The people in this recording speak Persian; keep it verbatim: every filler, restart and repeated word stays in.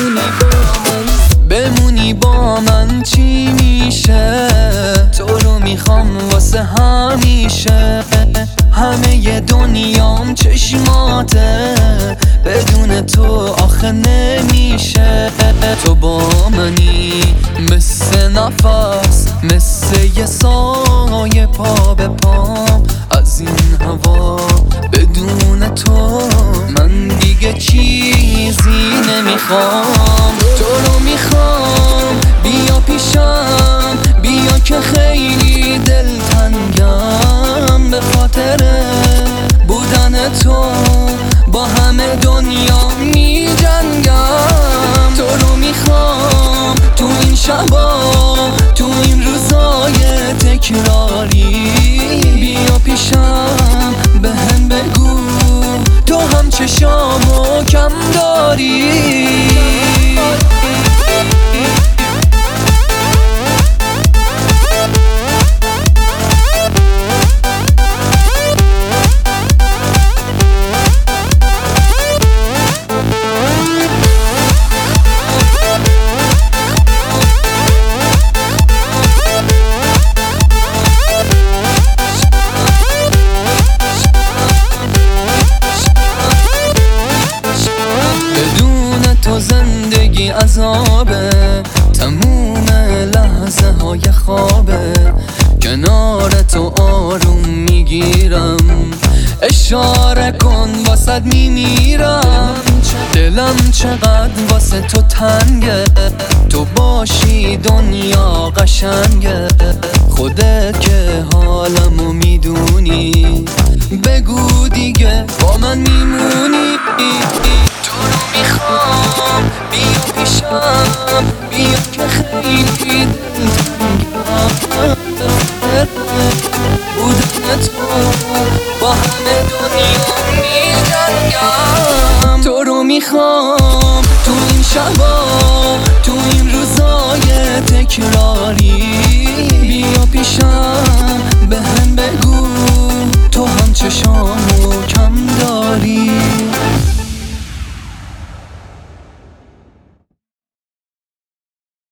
بمونی با من بمونی با من چی میشه؟ تو رو میخوام واسه همیشه. همه ی دنیام چشماته، بدون تو آخه نمیشه. تو با منی مثل نفس، مثل یه سایه پا به پام. از این هوا بدون تو من دیگه چیزی نمیخوام. تو رو میخوام بیا پیشم، بیا که خیلی دلتنگم. به خاطر بودن تو با همه دنیا میجنگم. تو رو میخوام تو این شبا، تو این روزای تکراری. بیا پیشم بهم بگو تو هم چشامو کم داری. تو زندگی عذابه، تموم لحظه های خوابه. کنار تو آروم میگیرم، اشاره کن واسد میمیرم. دلم چقدر واسه تو تنگه، تو باشی دنیا قشنگه. خودت که حالمو میدونی، بگو دیگه با من میمونی. تو رو میخوام بیا پیشم، بیا که خیلی دلتنگم. بودن تو با همه دنیا میجنگم. تو رو میخوام تو این شبا،